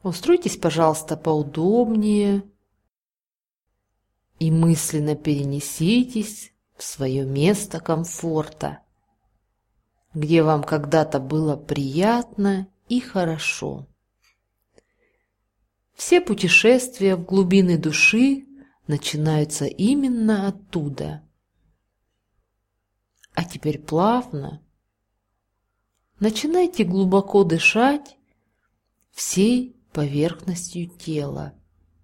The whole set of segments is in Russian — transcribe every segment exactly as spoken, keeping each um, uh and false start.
Устройтесь, пожалуйста, поудобнее и мысленно перенеситесь в свое место комфорта, где вам когда-то было приятно и хорошо. Все путешествия в глубины души начинаются именно оттуда. А теперь плавно начинайте глубоко дышать всей поверхностью тела.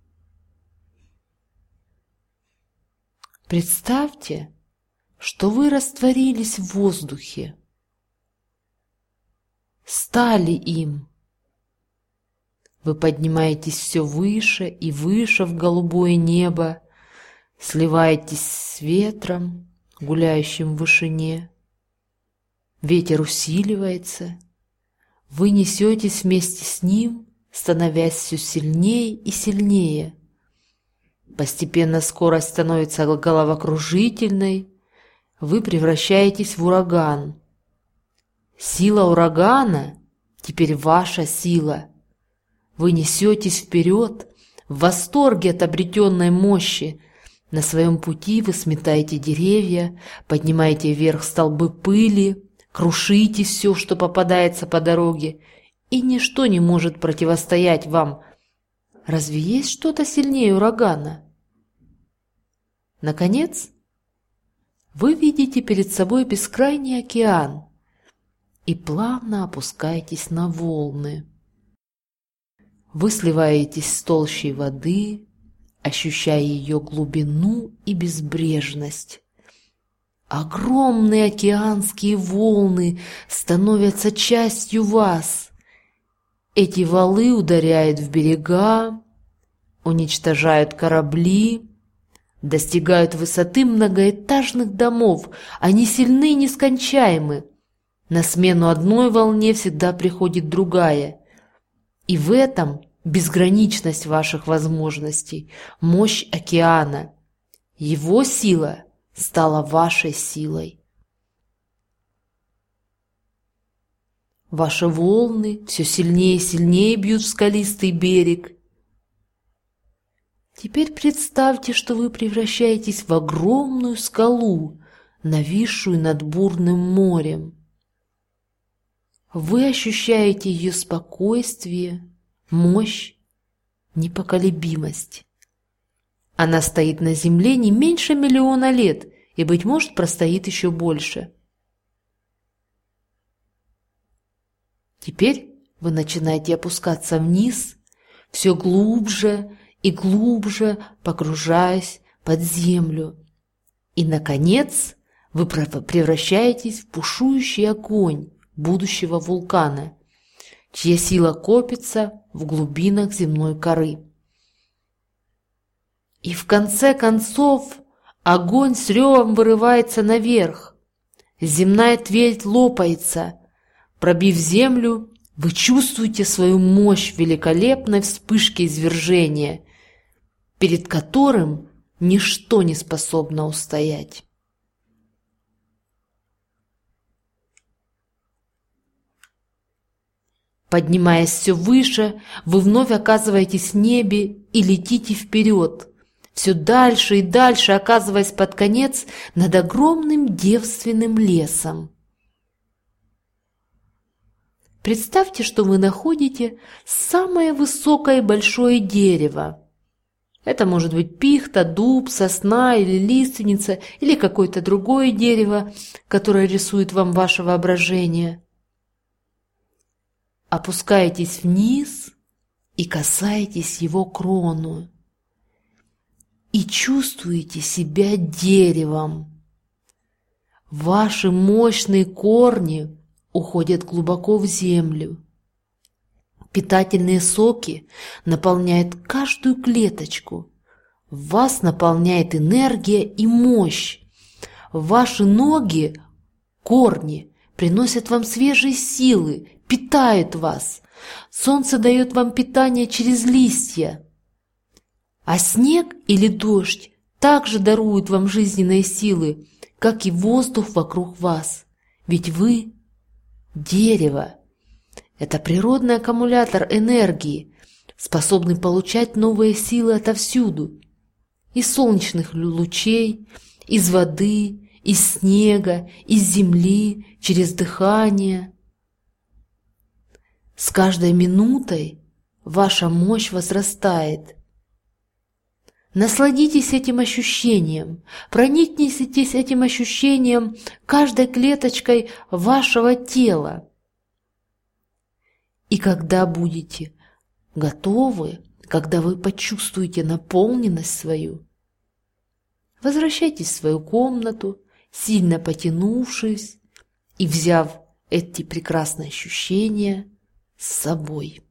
Представьте, что вы растворились в воздухе, стали им. Вы поднимаетесь все выше и выше в голубое небо, сливаетесь с ветром, гуляющим в вышине. Ветер усиливается, вы несетесь вместе с ним, становясь все сильнее и сильнее. Постепенно скорость становится головокружительной, вы превращаетесь в ураган. Сила урагана теперь ваша сила. Вы несетесь вперед, в восторге от обретенной мощи. На своем пути вы сметаете деревья, поднимаете вверх столбы пыли, крушите все, что попадается по дороге, и ничто не может противостоять вам. Разве есть что-то сильнее урагана? Наконец, вы видите перед собой бескрайний океан и плавно опускаетесь на волны. Вы сливаетесь с толщей воды, ощущая ее глубину и безбрежность. Огромные океанские волны становятся частью вас. Эти валы ударяют в берега, уничтожают корабли, достигают высоты многоэтажных домов. Они сильны и нескончаемы. На смену одной волне всегда приходит другая. И в этом безграничность ваших возможностей, мощь океана. Его сила стала вашей силой. Ваши волны все сильнее и сильнее бьют в скалистый берег. Теперь представьте, что вы превращаетесь в огромную скалу, нависшую над бурным морем. Вы ощущаете ее спокойствие, мощь, непоколебимость. Она стоит на земле не меньше миллиона лет и, быть может, простоит еще больше. Теперь вы начинаете опускаться вниз, все глубже и глубже погружаясь под землю. И, наконец, вы превращаетесь в бушующий огонь будущего вулкана, чья сила копится в глубинах земной коры. И в конце концов огонь с ревом вырывается наверх, земная твердь лопается. Пробив землю, вы чувствуете свою мощь в великолепной вспышке извержения, перед которым ничто не способно устоять. Поднимаясь все выше, вы вновь оказываетесь в небе и летите вперед, все дальше и дальше оказываясь под конец над огромным девственным лесом. Представьте, что вы находите самое высокое и большое дерево. Это может быть пихта, дуб, сосна или лиственница, или какое-то другое дерево, которое рисует вам ваше воображение. Опускаетесь вниз и касаетесь его крону. И чувствуете себя деревом. Ваши мощные корни уходят глубоко в землю. Питательные соки наполняют каждую клеточку. Вас наполняет энергия и мощь. Ваши ноги, корни, приносят вам свежие силы, питают вас. Солнце дает вам питание через листья. А снег или дождь также даруют вам жизненные силы, как и воздух вокруг вас. Ведь вы – дерево. Это природный аккумулятор энергии. способны получать новые силы отовсюду, из солнечных лучей, из воды, из снега, из земли, через дыхание. С каждой минутой ваша мощь возрастает. Насладитесь этим ощущением, проникнитесь этим ощущением каждой клеточкой вашего тела. И когда будете готовы, когда вы почувствуете наполненность свою, возвращайтесь в свою комнату, сильно потянувшись и взяв эти прекрасные ощущения с собой.